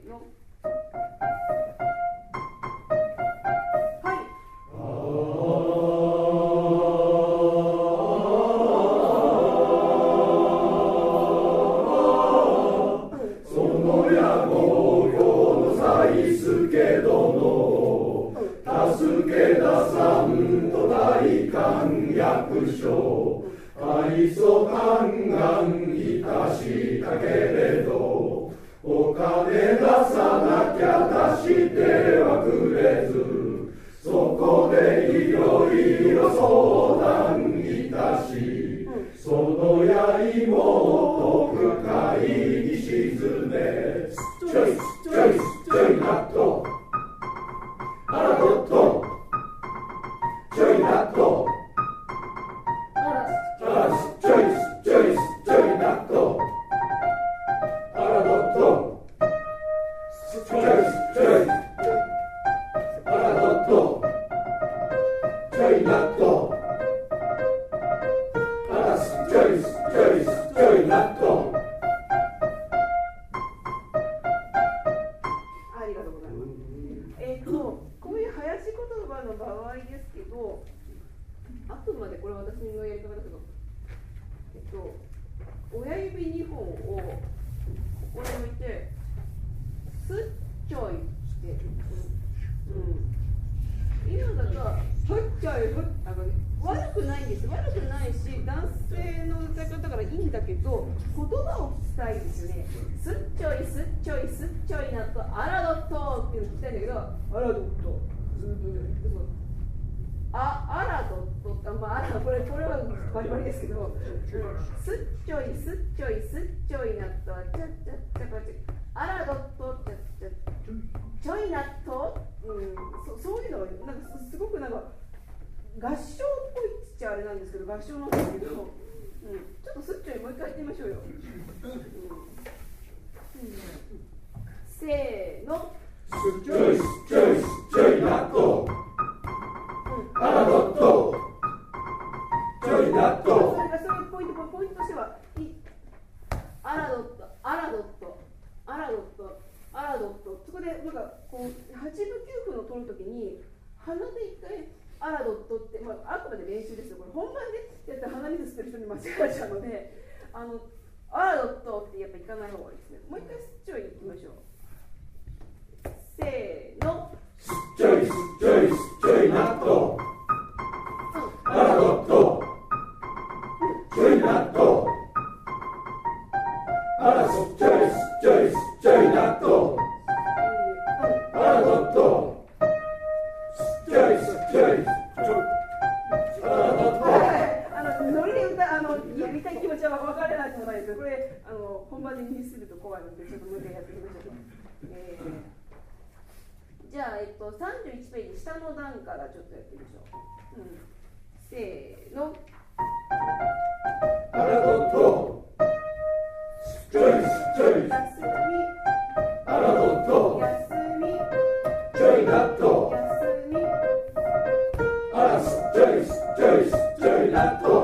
の。 愛想嘆願いたしたけれど、お金出さなきゃ出してはくれず、そこでいろいろ相談いたし、そのやりもと深いに沈め、チョイスチョイスチョイナット、あらどっとチョイナット、チョイスチョイスチョイナット、あらどっとチョイスチョイス、あらどっとチョイナット、あらチョイスチョイスチョイナット。 ありがとうございます。こういう早口言葉の場合ですけど、あくまでこれは私のやり方だけど、親指2本をここに置いてスッチョイって、今だとフッチョイフッ、悪くないんです。悪くないし、男性の歌い方だからいいんだけど、言葉を聞きたいですよね。スッチョイスッチョイスッチョイなとアラドットっていうの聞きたいんだけど、アラドットアラドットって、これはバリバリですけど、スッチョイスッチョイスッチョイナット、アラドットチョイナット、そういうのなんかすごくなんか合唱っぽいっちゃあれなんですけど、合唱なんですけど、ちょっとスッチョイもう一回やってみましょうよ。せーの。 スチョイスチョイスチョイナット、あらどっとチョイナット。 それがポイントとしては、アラドット、アラドット、アラドット、アラドット。そこでなんかこう8分9分を取るときに鼻で一回アラドットって、あくまで練習ですよ。これ本番でやったら鼻水吸ってる人に間違えちゃうので、アラドットってやっぱいかない方がいいですね。もう一回スチョイいきましょう。せーの。 スチョイスチョイスチョイナット、あらどっとチョイナット、あらチョイスチョイスチョイナット、あらどっとチョイスチョイス、あらどっと。 ノリでやりたい気持ちは分からないともないですけど、これ本番でミスると怖いので、ちょっともう一回やってみましょう。じゃあ、31ページ下の段からちょっとやってみましょう。せーの。 あらどっとチョイスチョイス、 休み。 あらどっと休み。 チョイナット、 休み。 あらチョイスチョイスチョイナット。